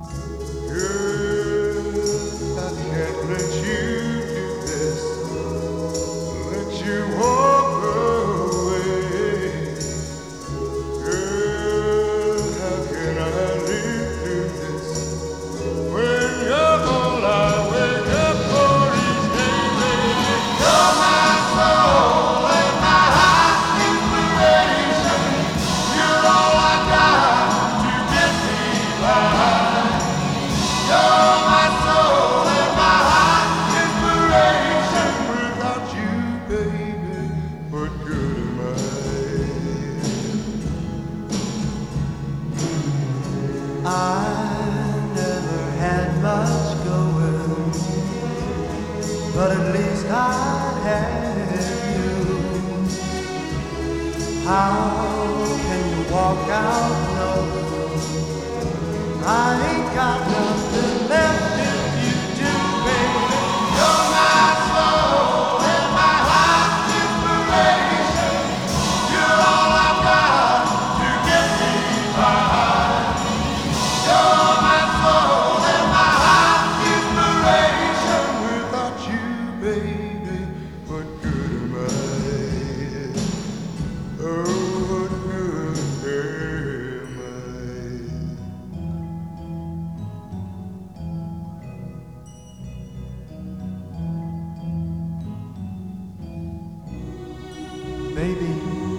Girl, I can't let you do this, let you walk away. Girl, how can I live through this when you're all I wake up for each day, baby? You're my soul and my heart's inspiration. You're all I got to get me by. You're my soul and my heart's inspiration. Without you, baby, what good am I? I never had much going, but at least I had you. How can you walk out knowing I ain't got nothing left if you do, baby? You're my soul and my heart's inspiration. You're all I've got to get me by. You're my soul and my heart's inspiration. Without you, baby, what good am I? Oh, what good am I? Baby,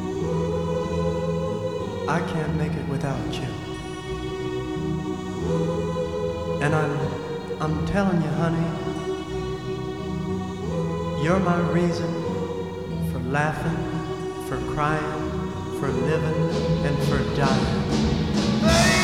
I can't make it without you. And I'm telling you, honey, you're my reason for laughing, for crying, for living, and for dying. Baby!